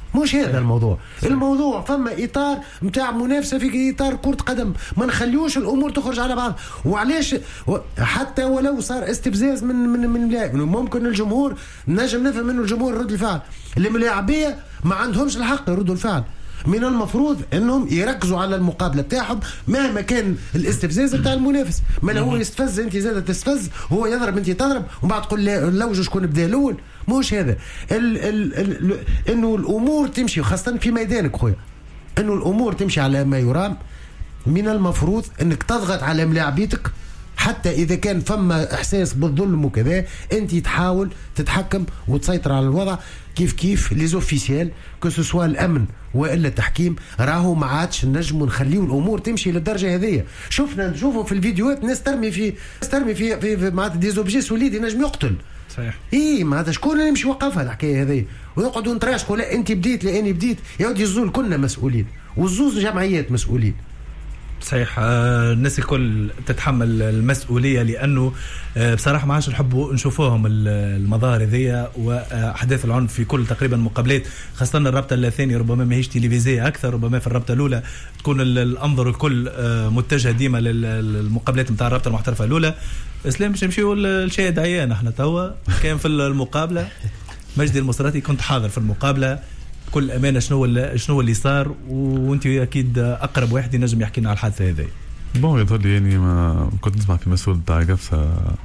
مش هذا الموضوع. الموضوع فما اطار نتاع منافسه في اطار كره قدم، ما نخليوش الامور تخرج على بعض. وعلاش حتى ولو صار استفزاز من من من اللاعب، ممكن الجمهور نجم نفهم منه الجمهور رد الفعل، اللي من اللاعبيه ما عندهمش الحق يردوا الفعل. من المفروض انهم يركزوا على المقابله بتاعهم مهما كان الاستفزاز بتاع المنافس. ما هو يستفز انت زاد تستفز، هو يضرب انت تضرب، ومن بعد تقول لوجه شكون بدا الاول. مش هذا ال ال ال انه الامور تمشي، خاصه في ميدانك خويا، انه الامور تمشي على ما يرام. من المفروض انك تضغط على ملاعبيتك، حتى اذا كان فما احساس بالظلم وكذا انت تحاول تتحكم وتسيطر على الوضع. كيف كيف لي زوفيسيال كو سوسوا الامن والا التحكيم، راهو ما عادش نجموا نخليو الامور تمشي للدرجه هذه. شفنا نشوفوا في الفيديوهات ناس ترمي في ترمي في, في, في معناتها دي زوبجي سوليد ينجم يقتل. صحيح. اي معناتها شكون اللي يمشي يوقفها الحكايه هذه ويقعدوا نتراشقوا؟ لا انت بديت لا اني بديت، يعود يزول كلنا مسؤولين والزوز جمعيات مسؤولين. صحيح. الناس الكل تتحمل المسؤوليه، لانه بصراحه ما عادش نحبوا نشوفوهم المظاهر هذيا واحداث العنف في كل تقريبا مقابلات، خاصه الرابطه الثانيه ربما ماهيش تلفزيونيه اكثر، ربما في الرابطه الاولى تكون الانظر الكل متجه ديما للمقابلات نتاع الرابطه المحترفه الاولى. اسلام باش نمشيو للشاهد عيان، احنا توا كان في المقابله مجدي المصراتي، كنت حاضر في المقابله كل امانه. شنو اللي شنو اللي صار؟ وانت اكيد اقرب واحد ينجم يحكي لنا على الحادثه هذه. بون يظهر لي يعني ما كنت نسمع في مسؤول تاع قفصه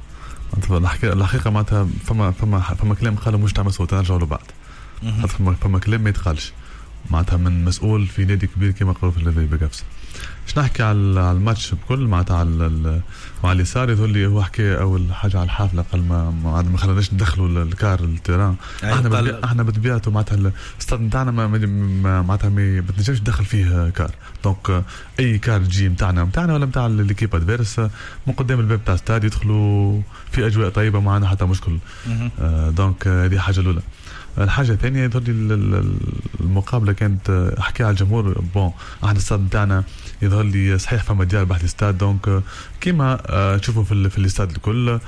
الحقيقه معناتها فما فما فما كلام قالوا مش تاع مسؤول، تنرجعوا له بعد. فما فما كلام ما يتقالش معناتها من مسؤول في نادي كبير كما قالوا في النادي بقفصه. باش نحكي على الماتش بكل معناتها على مع اللي صار. يظهر لي هو حكى اول حاجه على الحافله، قال ما ما خلاناش ندخلوا الكار التيران. احنا بطبيعة احنا بطبيعته معناتها الاستاد نتاعنا معناتها ما تنجمش تدخل فيه كار، دونك اي كار تجي نتاعنا نتاعنا ولا نتاع ليكيب ادفيرس من قدام الباب تاع الاستاد يدخلوا في اجواء طيبه، ما عندنا حتى مشكل. آه دونك هذه حاجه الاولى. الحاجه الثانيه يظهر لي المقابله كانت احكي على الجمهور. بون احنا الاستاد نتاعنا يظهر لي صحيح فما ديار بحث الاستاد، دونك كيما تشوفوا في في الاستاد الكل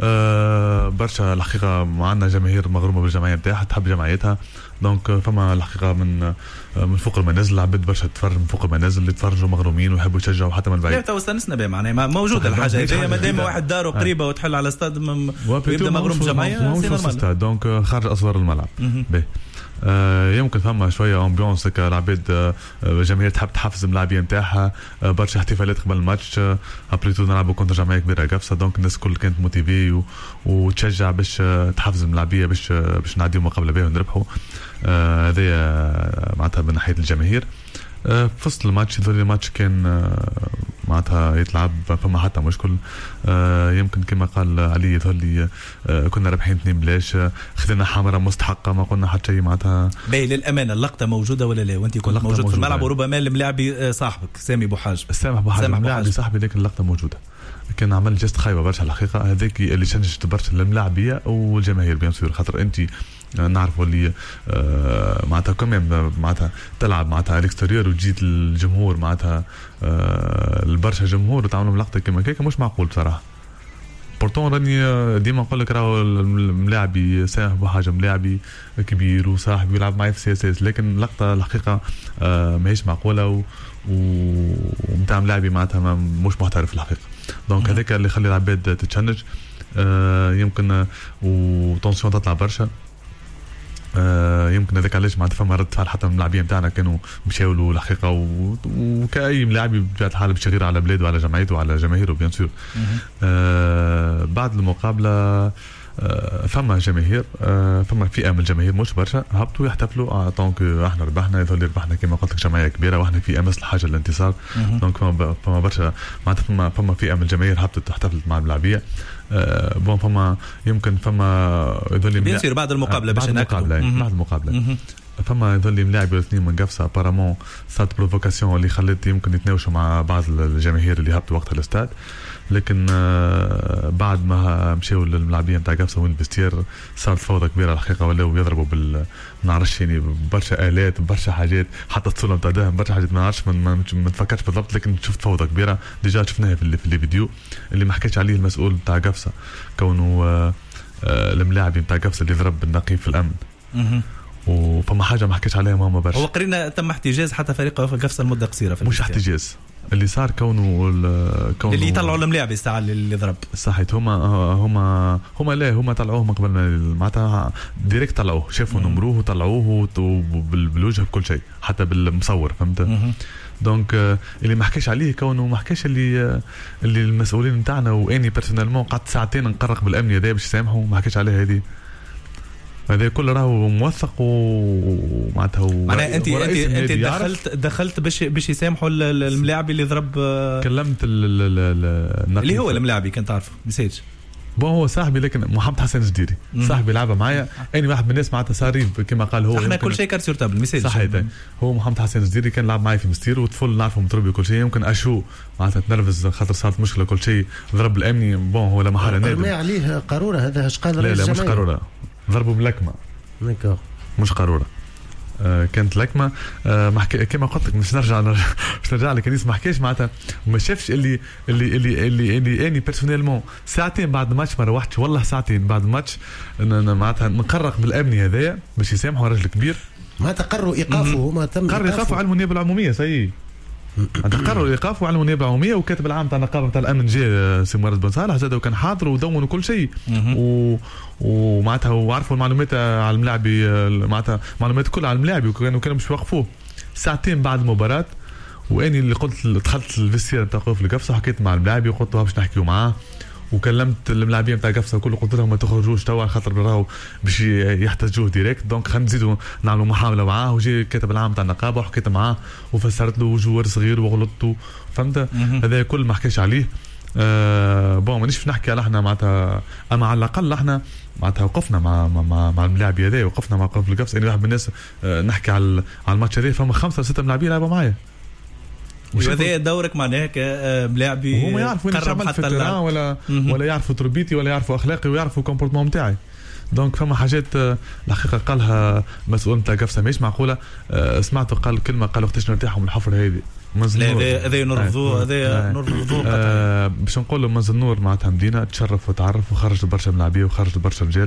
برشا الحقيقه معنا جماهير مغرومه بالجمعيه نتاعها تحب جمعيتها، دونك فما الحقيقه من من فوق المنازل عباد برشا تتفرج من فوق المنازل اللي يتفرجوا مغرومين ويحبوا يشجعوا حتى من بعيد. لا تو استنسنا بها معناها موجوده الحاجه هذه، ما دام واحد داره قريبه وتحل على الاستاد ويبدا مغروم بالجمعيه سي نورمال، دونك خارج اسوار الملعب. باهي آه يمكن فما شويه امبيونس هكا العباد آه جماهير تحب تحفز الملاعبيه نتاعها، آه برشا احتفالات قبل الماتش، آه ابريتو نلعبوا كونتر جمعيه كبيره قفصه، دونك الناس الكل كانت موتيفي وتشجع باش آه تحفز الملاعبيه باش آه باش نعديو مقابله بها ونربحوا. هذا آه معناتها من ناحيه الجماهير. آه في وسط الماتش يظهر الماتش كان آه معناتها يتلعب فما حتى مشكل. آه يمكن كما قال علي يظهر لي آه كنا رابحين اثنين بلاش، آه خذنا حمراء مستحقه، ما قلنا حتى شيء معناتها. باهي للامانه اللقطه موجوده ولا لا؟ وانت كنت موجود في الملعب وربما الملاعبي صاحبك سامي بوحاج. سامح بوحاج الملاعبي صاحبي، لكن اللقطه موجوده. كان عمل جست خايبه برشا الحقيقه، هذاك اللي شنجت برشا الملاعبيه والجماهير بيان سور، خاطر انت نعرفوا اللي آه معناتها كمان معناتها تلعب معناتها على الاكستيريور وتجي الجمهور معناتها آه البرشا جمهور وتعملوا لقطه كما هيك مش معقول بصراحه. بورتون راني ديما نقول لك راهو الملاعبي سامح بحاجه ملاعبي كبير وصاحبي يلعب معي في سي اس اس، لكن اللقطه الحقيقه آه ماهيش معقوله ومتاع ملاعبي معناتها مش محترف الحقيقه. دونك هذاك اللي يخلي العباد تتشنج. آه يمكن وتونسيون تطلع برشا. آه يمكن هذاك علاش معناتها فما رد فعل حتى من اللاعبين نتاعنا كانوا مشاولوا الحقيقه، وكاي ملاعب بطبيعه الحال باش يغير على بلاده وعلى جمعيته وعلى جماهيره بيان سور. آه بعد المقابله آه فما جماهير آه فما فئه من الجماهير مش برشا هبطوا يحتفلوا طونك احنا ربحنا، يظهر لي ربحنا كما قلت لك جمعيه كبيره واحنا في امس الحاجه للانتصار. دونك فما فما برشا معناتها فما فما فئه من الجماهير هبطت احتفلت مع الملاعبيه. آه بون فما يمكن فما يظل بيان سور بعد المقابله باش ناكدوا بعد المقابله فما يظل ملاعب الاثنين من قفصه ابارامون صارت بروفوكاسيون اللي خلت يمكن يتناوشوا مع بعض الجماهير اللي هبطوا وقت الاستاد، لكن آه بعد ما مشاو للملاعبيه نتاع قفصه وين الفستير صارت فوضى كبيره الحقيقه، ولاو يضربوا بال ما نعرفش يعني برشا الات برشا حاجات حتى الصوره نتاع دهم برشا حاجات ما نعرفش ما نتفكرش بالضبط، لكن شفت فوضى كبيره ديجا شفناها في في الفيديو اللي ما حكيتش عليه المسؤول نتاع قفصه كونه آه آه الملاعب نتاع قفصه اللي ضرب بالنقيب في الامن. وفما حاجه ما حكيتش عليها ماما برشا. هو قرينا تم احتجاز حتى فريق وفاء القفصه لمده قصيره في مش احتجاز اللي صار كونه كونه اللي يطلعوا الملاعب الساعه اللي ضرب صحيت. هما هما هما لا هما طلعوه من قبل معناتها ديريكت طلعوه شافوا نمروه وطلعوه بالوجه بكل شيء حتى بالمصور فهمت. دونك اللي ما حكيش عليه كونه ما حكاش اللي اللي المسؤولين نتاعنا واني بيرسونيلمون قعدت ساعتين نقرق بالامن هذا باش يسامحوا ما حكيش عليه هذه. هذا كله راهو موثق ومعناتها معناها انت انت انت دخلت دخلت باش باش يسامحوا الملاعبي اللي ضرب. كلمت اللي هو الملاعبي كنت تعرفه مساج بون هو صاحبي لكن محمد حسن الجديري صاحبي لعبه معايا اني واحد من الناس معناتها صاري كما قال هو احنا كل شيء كار سور تابل مساج صحيح. هو محمد حسن الجديري كان لعب معايا في مستير وطفل نعرفه متربي كل شيء يمكن اشو معناتها تنرفز خاطر صارت مشكله كل شيء ضرب الامني بون هو لا محاله نادر ما عليه قاروره هذا اش قال لا لا مش قاروره ضربوا بلكمه داكور مش قاروره آه كانت لكمه آه محكي كما قلت لك مش نرجع مش نرجع لكنيس ما حكاش معناتها وما شافش اللي اللي اللي اللي, اللي اني بيرسونيلمون ساعتين بعد الماتش ما روحتش والله ساعتين بعد الماتش معناتها نقرق بالامني هذايا باش يسامحوا راجل كبير ما تقروا ايقافه ما تم قرر ايقافه على النيابه العموميه سي قرروا ايقافه على النيابه العموميه وكاتب العام تاع النقابه تاع الامن جاء سي مراد بن صالح زاد وكان حاضر ودون وكل شيء و ومعناتها وعرفوا المعلومات على الملاعبي معناتها معلومات كلها على الملاعبي وكانوا كانوا باش يوقفوه ساعتين بعد المباراه. واني اللي قلت دخلت الفيستير نتاع قوف القفصه حكيت مع الملاعبي وقلت له باش نحكيوا معاه وكلمت الملاعبين نتاع قفصه كله قلت لهم ما تخرجوش توا خاطر راهو باش يحتجوه ديريكت دونك خلينا نزيدوا نعملوا محاوله معاه. وجي كاتب العام تاع النقابه وحكيت معاه وفسرت له جوار صغير وغلطته فهمت. هذا كل ما حكيش عليه أه بون مانيش نحكي على احنا معناتها اما على الاقل احنا معناتها وقفنا مع مع مع الملاعب هذا وقفنا مع قوف القفص. يعني واحد من الناس أه نحكي على على الماتش هذا فما خمسه سته ملاعبين لعبوا معايا وهذا دورك معناها كملاعبي هما يعرفوا اني عملت في التيران ولا ولا يعرفوا تربيتي ولا يعرفوا اخلاقي ويعرفوا الكومبورتمون نتاعي. دونك فما حاجات الحقيقه قالها مسؤول نتاع قفصه ماهيش معقوله. أه سمعته قال كلمه قال وقتاش نرتاحوا من الحفره هذه هذا هذا نرفضوه هذا نرفضوه آه باش نقول له مازال نور معناتها مدينه تشرف وتعرف وخرج برشا ملاعبيه وخرج برشا رجال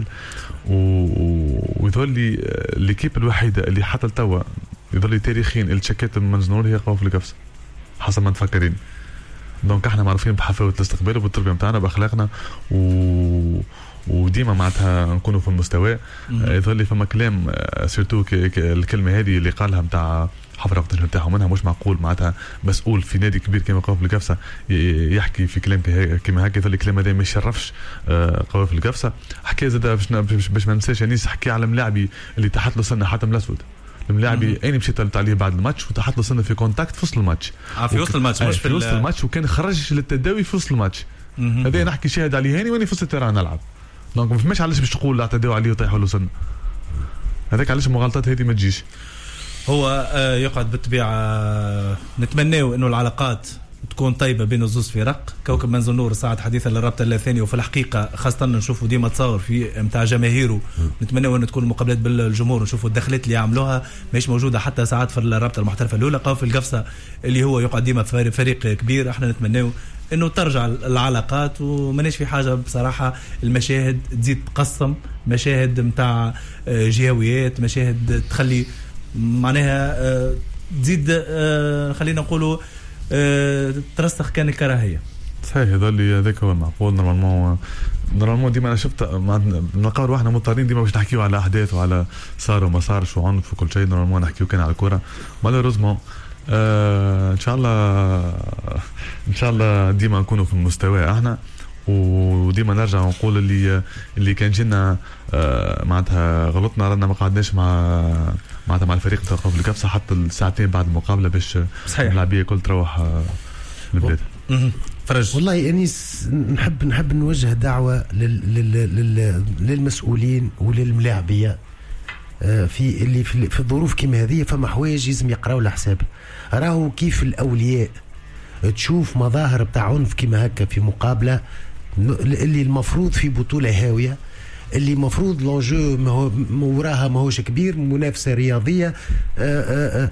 ويظل لي ليكيب الوحيده اللي حتى لتوا يظل لي تاريخيا اللي تشكت من نور هي قوف القفص حسب ما نفكرين. دونك احنا معروفين بحفاوه الاستقبال وبالتربيه نتاعنا باخلاقنا و وديما معناتها نكونوا في المستوى. يظل لي فما كلام سيرتو الكلمه هذه اللي قالها نتاع حفره وقت نرتاحوا منها مش معقول معناتها مسؤول في نادي كبير كما قوف القفصه يحكي في كلام كما هكا. يظل الكلام هذا ما يشرفش قوف القفصه. حكى زاد باش باش ما ننساش انيس حكي على ملاعبي اللي تحت له سنه حاتم الاسود الملاعبي اين مشيت طلبت عليه بعد الماتش وتحت له سنه في كونتاكت في وسط الماتش اه في وسط الماتش مش في وسط الماتش وكان خرج للتداوي في وسط الماتش. هذا نحكي شاهد عليه هاني واني في وسط التيران نلعب. دونك ما فماش علاش باش تقول لا تداوي عليه وطيحوا له سنه. هذاك علاش المغالطات هذه ما تجيش. هو يقعد بالطبيعه نتمناو انه العلاقات تكون طيبه بين الزوز فرق. كوكب منزل نور ساعد حديثا للرابطه الثانيه وفي الحقيقه خاصه نشوفوا ديما تصاور في نتاع جماهيره. نتمناو ان تكون المقابلات بالجمهور ونشوفوا الدخلات اللي يعملوها ماهيش موجوده حتى ساعات في الرابطه المحترفه الاولى. قوف القفصه اللي هو يقعد ديما فريق كبير. احنا نتمناو انه ترجع العلاقات وماناش في حاجه بصراحه المشاهد تزيد تقسم مشاهد نتاع جهويات مشاهد تخلي معناها تزيد خلينا نقولوا ترسخ كان الكراهيه. صحيح هذول هذاك هو المعقول. نورمالمون نورمالمون ديما انا شفت نلقاو روحنا مضطرين ديما باش نحكيو على احداث وعلى صار وما صارش وعنف وكل شيء. نورمالمون نحكيو كان على الكره مالوريزمون آه ان شاء الله ان شاء الله ديما نكونوا في المستوى احنا وديما نرجع نقول اللي اللي كان جينا آه معناتها غلطنا رانا ما قعدناش مع معناتها مع الفريق تاع قوف القفصه حتى الساعتين بعد المقابله باش اللاعبيه الكل تروح آه للبلاد. فرج والله انيس نحب نحب نوجه دعوه لل لل للمسؤولين وللملاعبيه في اللي في الظروف كيما هذه فما حوايج لازم يقراو لحساب. راهو كيف الاولياء تشوف مظاهر بتاع عنف كيما هكا في مقابله اللي المفروض في بطوله هاويه اللي مفروض لونجو وراها ماهوش كبير منافسه رياضيه آآ آآ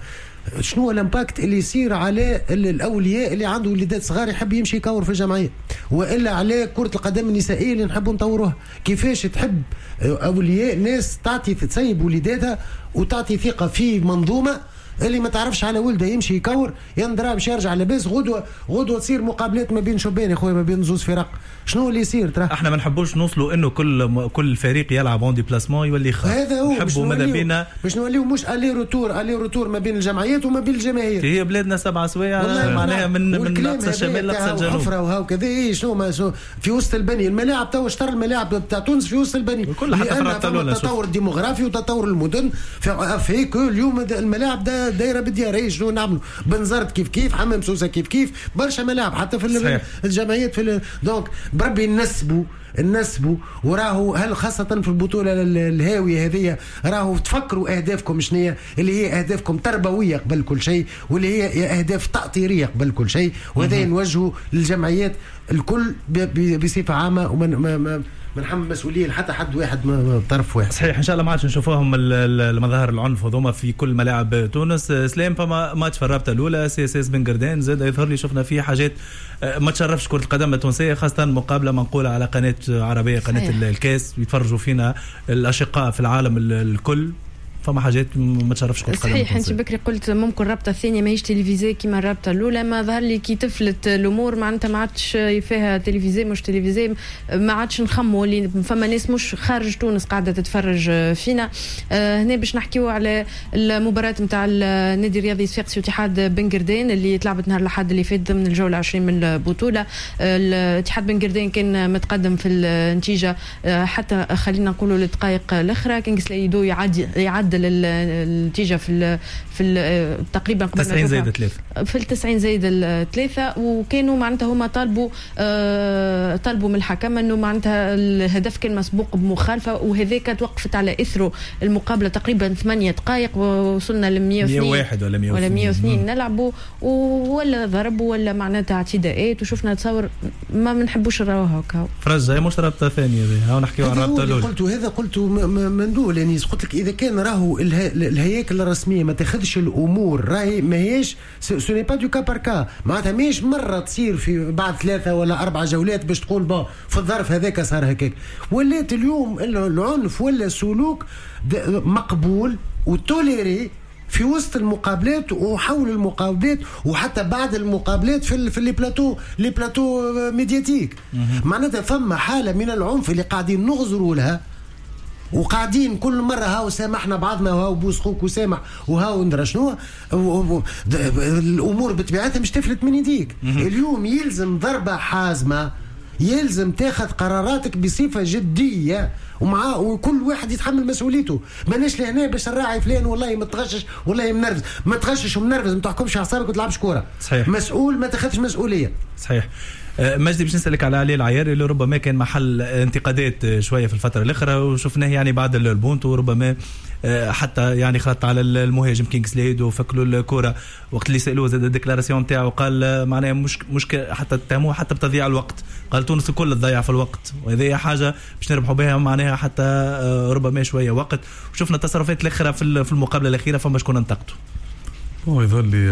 شنو هو الامباكت اللي يصير على الاولياء اللي عنده وليدات صغار يحب يمشي يكور في الجمعيه، والا على كره القدم النسائيه اللي نحبوا نطوروها. كيفاش تحب اولياء ناس تعطي تسيب وليداتها وتعطي ثقه في منظومه اللي ما تعرفش على ولده يمشي يكور يندرى باش يرجع لاباس، غدوه غدوه تصير مقابلات ما بين شبان يا خويا، ما بين زوز فرق. شنو اللي يصير ترى؟ احنا ما نحبوش نوصلوا انه كل كل فريق يلعب اون ديبلاسمون يولي خاف. هذا هو نحبوا ماذا بينا باش نوليو مش الي روتور الي روتور ما بين الجمعيات وما بين الجماهير. هي بلادنا سبع سوايع معناها من من اقصى الشمال لاقصى الجنوب. حفره وهاو كذا إيه شنو ما شو في وسط البني الملاعب تو اشترى الملاعب بتاع تونس في وسط البني كل حتى فرات التطور الديموغرافي وتطور المدن في, في كل اليوم الملاعب دايره بالديار. شنو نعملوا؟ بنزرت كيف كيف، حمام سوسه كيف كيف، برشا ملاعب حتى في الجمعيات في دونك بربي نسبوا نسبوا وراهو. هل خاصة في البطولة الهاوية هذه راهو تفكروا أهدافكم شنية اللي هي أهدافكم تربوية قبل كل شيء، واللي هي أهداف تأطيرية قبل كل شيء، وهذا نوجهوا للجمعيات الكل بصفة عامة ومن ما ما بنحمل مسؤوليه حتى حد واحد من طرف واحد. صحيح ان شاء الله ما عادش نشوفوهم المظاهر العنف هذوما في كل ملاعب تونس. سلام فما ماتش في الرابطه الاولى سي اس اس بن قردان زاد يظهر لي شفنا فيه حاجات ما تشرفش كره القدم التونسيه، خاصه مقابله منقوله على قناه عربيه قناه صحيح. الكاس يتفرجوا فينا الاشقاء في العالم الكل، فما حاجات ما تشرفش كره القدم. صحيح انت بكري قلت ممكن الرابطه الثانيه ماهيش تلفزيون كيما الرابطه الاولى، ما ظهر لي كي تفلت الامور معناتها ما عادش فيها تلفزيون مش تلفزيون، ما عادش نخموا اللي فما ناس مش خارج تونس قاعده تتفرج فينا. آه هنا باش نحكيو على المباراه نتاع النادي الرياضي صفاقسي واتحاد بن قردان اللي تلعبت نهار الاحد اللي فات ضمن الجوله عشرين من البطوله. الاتحاد بن قردان كان متقدم في النتيجه آه حتى خلينا نقولوا للدقائق الاخرى، كان سلايدو يعدي يعدل النتيجه في في تقريبا قبل تسعين زائد ثلاثة في التسعين زائد الثلاثة، وكانوا معناتها هما طالبوا آه طالبوا من الحكم انه معناتها الهدف كان مسبوق بمخالفه، وهذاك توقفت على اثره المقابله تقريبا ثمانية دقائق ووصلنا ل مية وواحد ولا مية ولا مية واثنين نلعبوا ولا ضرب ولا معناتها اعتداءات، وشفنا تصور ما بنحبوش نراوها هكا. فرجه مش رابطه ثانيه هاو نحكيو عن الرابطه الاولى. قلت هذا قلت مندول يعني قلت لك اذا كان راهو الهياكل الرسميه ما تاخذش الامور راهي ماهيش سو ني با دو كا بار كا، معناتها ماهيش مره تصير في بعد ثلاثه ولا اربع جولات باش تقول با في الظرف هذاك صار هكاك. ولات اليوم العنف ولا سلوك مقبول وتوليري في وسط المقابلات وحول المقابلات وحتى بعد المقابلات في في لي بلاتو لي بلاتو ميدياتيك. معناتها فما حاله من العنف اللي قاعدين نغزروا لها، وقاعدين كل مرة هاو سامحنا بعضنا وهاو بوس خوك وسامح وهاو ندرى شنو. الأمور بطبيعتها مش تفلت من يديك. اليوم يلزم ضربة حازمة، يلزم تاخذ قراراتك بصفة جدية ومع وكل واحد يتحمل مسؤوليته. ماناش لهنا باش نراعي فلان والله متغشش والله منرفز، ما تغشش ومنرفز ما تحكمش اعصابك وتلعبش كورة. صحيح. مسؤول ما تاخذش مسؤولية. صحيح. مجدي باش نسألك على علي العياري اللي ربما كان محل انتقادات شوية في الفترة الأخرى وشفناه يعني بعد البونت، وربما حتى يعني خط على المهاجم كينغز ليد وفكلوا الكرة وقت اللي سألوه زاد الديكلاراسيون تاعو قال معناها مش مش حتى اتهموه حتى بتضييع الوقت، قال تونس الكل تضيع في الوقت وهذه حاجة باش نربحوا بها معناها حتى ربما شوية وقت. وشفنا التصرفات الأخرى في المقابلة الأخيرة فما شكون انتقدوا. هو يظهر لي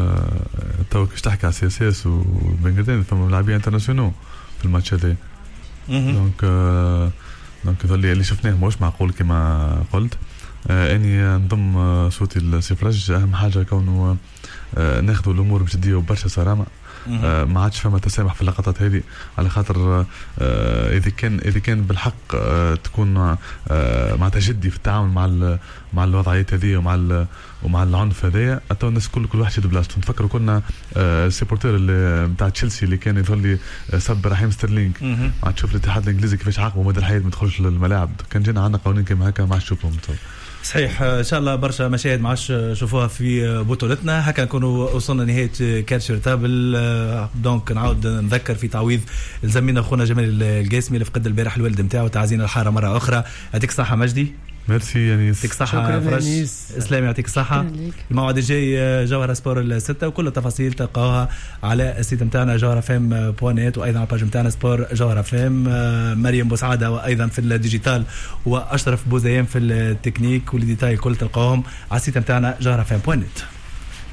تو كيش تحكي على سي اس اس وبن قردان فما لاعبين انترناسيونال في الماتش هذا، دونك دونك يظهر لي اللي شفناه مش معقول كما قلت. اني نضم صوتي لسفرج اهم حاجه كونه ناخذوا الامور بجديه وبرشا صرامه، ما عادش فما تسامح في اللقطات هذه، على خاطر اذا كان اذا كان بالحق تكون معناتها جدي في التعامل مع مع الوضعيات هذه ومع ومع العنف هذايا، حتى الناس كل كل واحد يد بلاصته. نفكروا كنا السيبورتير اللي نتاع تشيلسي اللي كان يظل لي سب رحيم ستيرلينغ، ما تشوف الاتحاد الانجليزي كيفاش عاقبوا مدى الحياه ما تدخلش للملاعب، كان جينا عندنا قوانين كما هكا ما عادش نشوفهم. صحيح ان شاء الله برشا مشاهد ما عادش شوفوها في بطولتنا. هكا نكونوا وصلنا نهايه كارشر تابل. دونك نعاود نذكر في تعويض زميلنا اخونا جمال القاسمي اللي فقد البارح الوالد نتاعو، تعزينا الحاره مره اخرى. يعطيك الصحه مجدي. ميرسي يانيس. يعطيك الصحة فرج. اسلام يعطيك الصحة. الموعد الجاي جوهرة سبور الستة، وكل التفاصيل تلقاوها على السيت نتاعنا جوهرة فام بوانيت، وأيضا على الباج نتاعنا سبور جوهرة فام. مريم بوسعادة وأيضا في الديجيتال، وأشرف بوزيان في التكنيك، والديتاي كل تلقاوهم على السيت نتاعنا جوهرة فام بوانيت.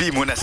في مناسبة